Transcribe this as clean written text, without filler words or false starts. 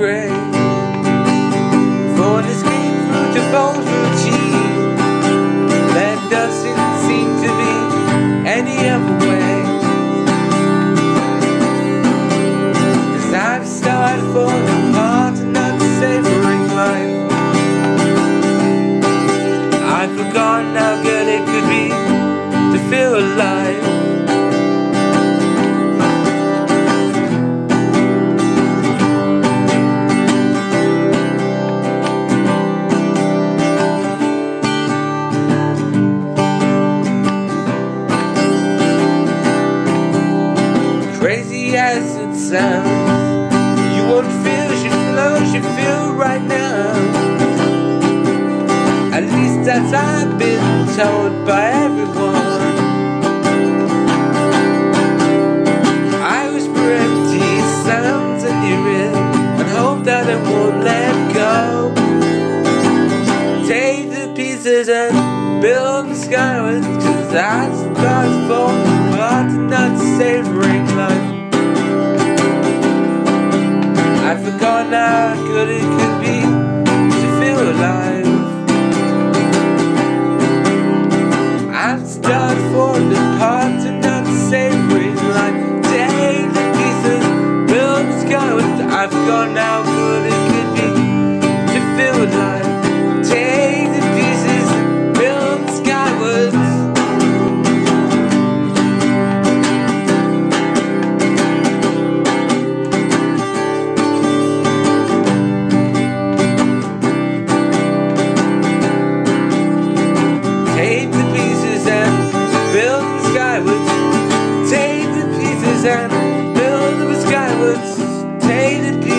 grave. For an escape through to false routine, there doesn't seem to be any other way. 'Cause I've started falling apart and not savoring life. I've forgotten how good it could be to feel alive. Crazy as it sounds, you won't feel she flows, you feel right now. At least that's I've been told by everyone. I whisper empty sounds in your ear and hope that it won't let go. Take the pieces and build the skyward, 'cause that's God's fault, but not savoring life. I've forgotten how good it could be to feel alive. I've started falling apart and not savoring life. Take the pieces, build the skyward. I've forgotten how good it could be to feel alive. Take the pieces, build the skyward. Take the pieces and build the skywards. Take the pieces and build the skywards. Take the pieces.